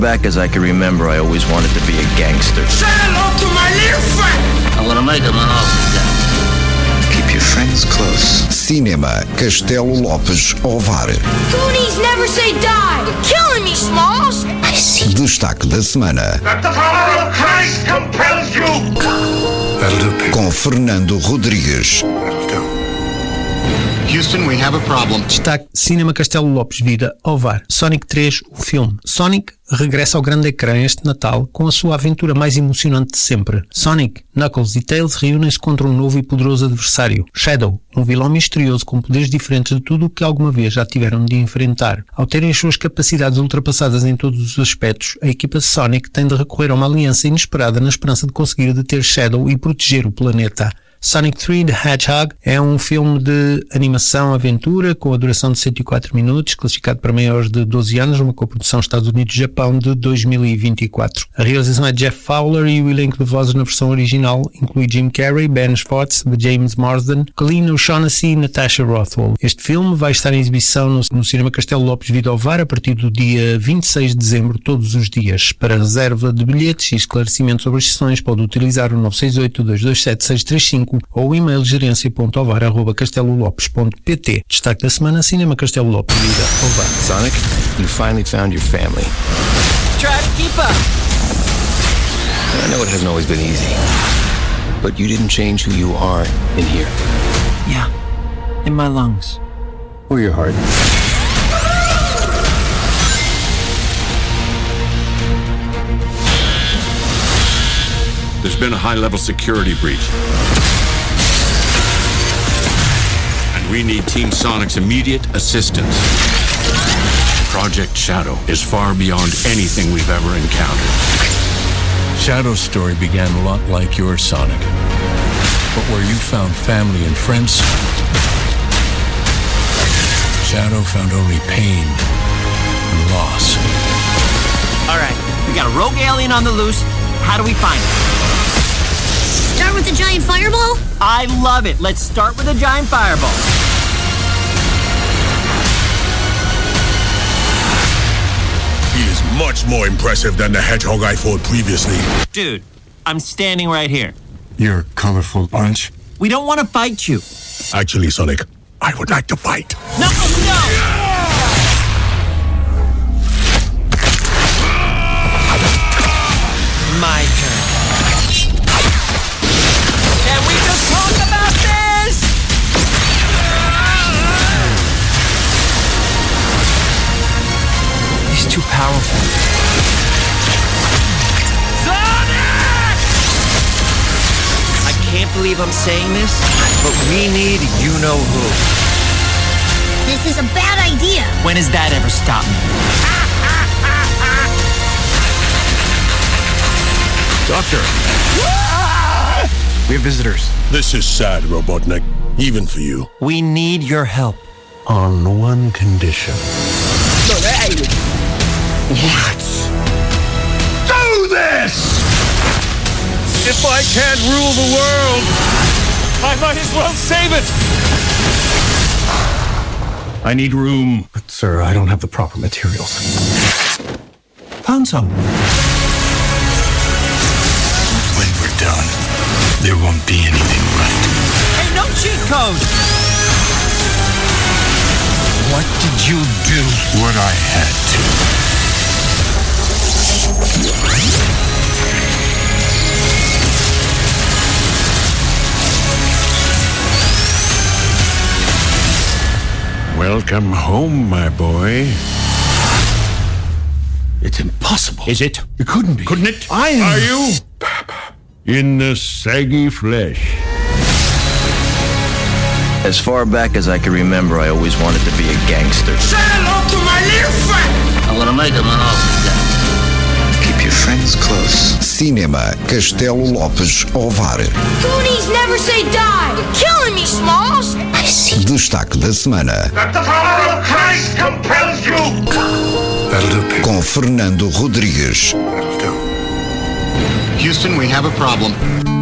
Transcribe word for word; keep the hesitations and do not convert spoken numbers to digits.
Back as I can remember, I always wanted to be a gangster. Say hello to my little friend! I'm gonna make him an offer. Keep your friends close. Cinema Castelo Lopes Ovar. Goonies never say die! You're killing me, Smalls! I see. Destaque da semana. That the power of Christ compels you! That'll do. Com Fernando Rodrigues. That'll do. Houston, we have a problem. Destaque Cinema Castelo Lopes Vida Ovar. Sonic três, o filme. Sonic regressa ao grande ecrã este Natal com a sua aventura mais emocionante de sempre. Sonic, Knuckles e Tails reúnem-se contra um novo e poderoso adversário, Shadow, um vilão misterioso com poderes diferentes de tudo o que alguma vez já tiveram de enfrentar. Ao terem as suas capacidades ultrapassadas em todos os aspectos, a equipa de Sonic tem de recorrer a uma aliança inesperada na esperança de conseguir deter Shadow e proteger o planeta. Sonic três The Hedgehog é um filme de animação-aventura com a duração de cento e quatro minutos, classificado para maiores de doze anos, uma coprodução Estados Unidos-Japão de dois mil e vinte e quatro. A realização é de Jeff Fowler e o elenco de vozes na versão original inclui Jim Carrey, Ben Schwartz, James Marsden, Colleen O'Shaughnessy e Natasha Rothwell. Este filme vai estar em exibição no, no Cinema Castelo Lopes Vida Ovar a partir do dia vinte e seis de dezembro, todos os dias. Para reserva de bilhetes e esclarecimento sobre as sessões, pode utilizar o nove seis oito, dois dois sete, seis três cinco ou o e-mail gerência ponto ovar arroba castelolopes ponto pt. Destaque da semana, Cinema Castelo Lopes Vida Ovar. Sonic, you finally found your family. Try to keep up! I know it hasn't always been easy, but you didn't change who you are in here. Yeah, in my lungs. Or your heart. There's been a high-level security breach. And we need Team Sonic's immediate assistance. Project Shadow is far beyond anything we've ever encountered. Shadow's story began a lot like yours, Sonic. But where you found family and friends, Shadow found only pain and loss. All right, we got a rogue alien on the loose. How do we find it? Start with a giant fireball? I love it. Let's start with a giant fireball. He is much more impressive than the hedgehog I fought previously. Dude, I'm standing right here. You're a colorful bunch. We don't want to fight you. Actually, Sonic, I would like to fight. No, no! My turn. Can we just talk about this? He's too powerful. Sonic! I can't believe I'm saying this, but we need you-know-who. This is a bad idea. When has that ever stopped me? Doctor! We have visitors. This is sad, Robotnik. Even for you. We need your help. On one condition. What? Do this! If I can't rule the world, I might as well save it! I need room. But, sir, I don't have the proper materials. Found some. When we're done, there won't be anything left. Hey, no cheat code! What did you do? What I had to. Welcome home, my boy. It's impossible. Is it? It couldn't be. Couldn't it? I am. Are you? In the saggy flesh. As far back as I can remember, I always wanted to be a gangster. Say hello to my little friend! I'm gonna make him an offer. Keep your friends close. Cinema Castelo Lopes Ovar. Goonies never say die! You're killing me, Smalls! I see. Destaque da semana. That the power of Christ compels you! That'll do. Com Fernando Rodrigues. That'll do. Houston, we have a problem.